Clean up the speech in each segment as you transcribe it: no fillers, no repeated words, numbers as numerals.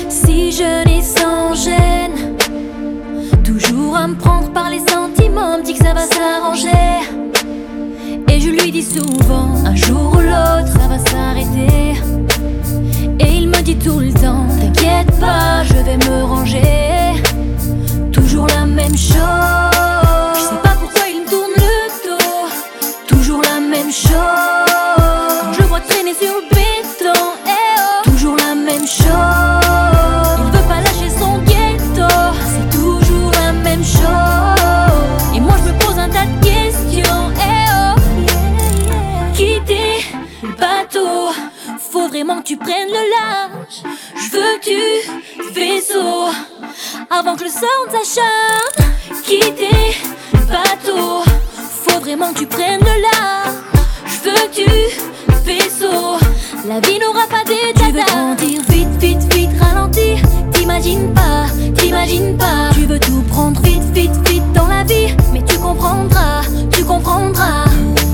Si jeune et sans gêne, toujours à me prendre par les sentiments, me dit que ça va s'arranger. Et je lui dis souvent, un jour ou l'autre ça va s'arrêter. Et il me dit tout le temps, t'inquiète pas, je vais me ranger. Toujours la même chose. Je sais pas pourquoi il me tourne le dos. Toujours la même chose. Quand je le vois traîner sur le béton, eh oh. Toujours la même chose. Il veut pas lâcher son ghetto. C'est toujours la même chose. Et moi je me pose un tas de questions, eh oh. Quitter le bateau, faut vraiment que tu prennes le large. Je veux que tu vaisseau avant que le sang s'acharne. Quitter le bateau, faut vraiment que tu prennes le large. Je veux que tu vaisseau, la vie n'aura pas d'état. Tu veux grandir vite, vite, vite, ralentir. T'imagines pas, t'imagines pas. Tu veux tout prendre vite, vite, vite dans la vie. Mais tu comprendras, tu comprendras.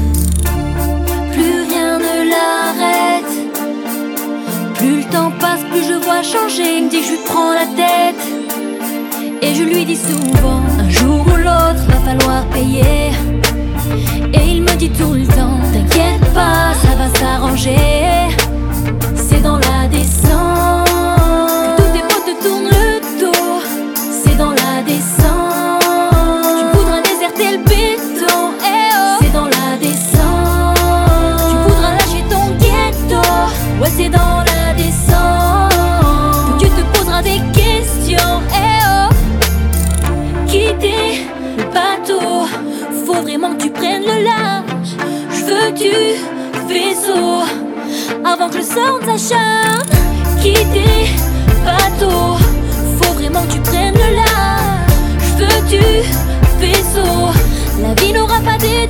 Plus rien ne l'arrête. Plus le temps passe, plus je vois changer. Il me dit que je lui prends la tête. Et je lui dis souvent, un jour ou l'autre va falloir payer. Et il me dit tout le temps, t'inquiète pas, ça va s'arranger. C'est dans la descente que tous tes potes te tournent le dos. C'est dans la descente, tu voudras déserter le béton, eh oh. C'est dans la descente, tu voudras lâcher ton ghetto. Ouais, c'est dans la descente que tu te poseras des questions, eh oh. Quitter le bateau, faut vraiment que tu prennes le large. Je veux que tu vaisseau avant que le sang s'acharne. Quitter le bateau, faut vraiment que tu prennes le large. Je veux que tu vaisseau, la vie n'aura pas d'état.